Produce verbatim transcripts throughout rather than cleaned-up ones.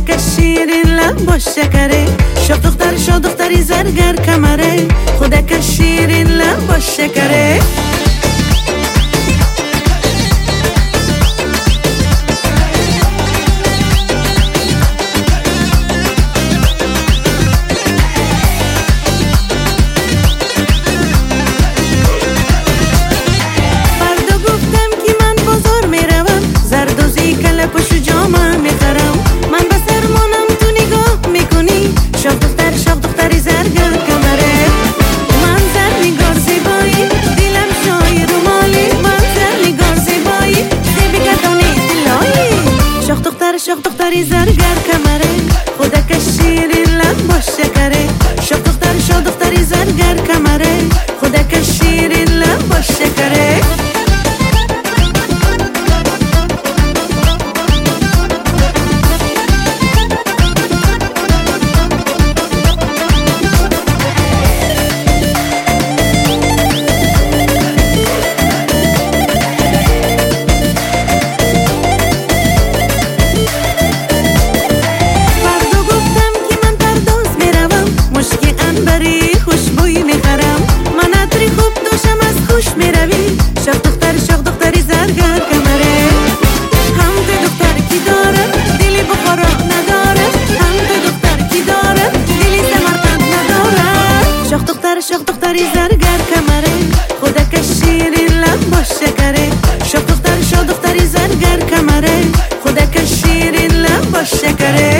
خودک شیرین لب با شکره، شاه دختر شاه دختری زرگر کمره، خودک شیرین لب با شکره. شاه دختری زرگر کمره، خودک شیرین لب با شکره، شاه دختر شاه دختری زرگر کمره، خودک شیرین لب با شکره. شاه دختر شاه دختری زرگر کمره، هم ده دختر کی داره دلی بخورا نداره، هم ده دختر کی داره دلی سمرقند نداره. شاه دختر شاه دختری زرگر کمره، خودک شیرین لب با شکره، شاه دختر شاه دختری زرگر کمره، خودک شیرین لب با شکره.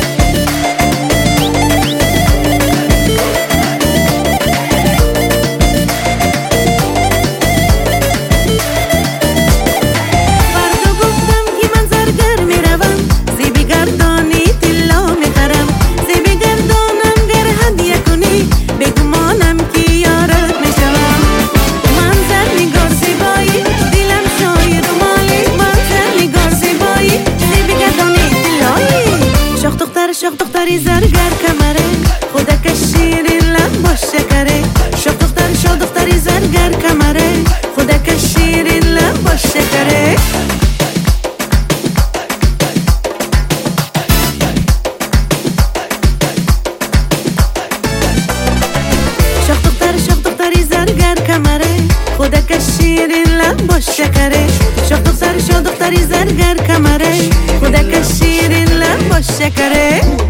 شاه دختری زرگر کمره، خودک شیرین لب با شکره، شاه دختر شاه دختری زرگر کمره، خودک شیرین لب با شکره. شاه دختر شاه دختری زرگر کمره، خودک شیرین لب با شکره، شاه دختر شاه دختری زرگر کمره، خودک شیرین لب با شکره.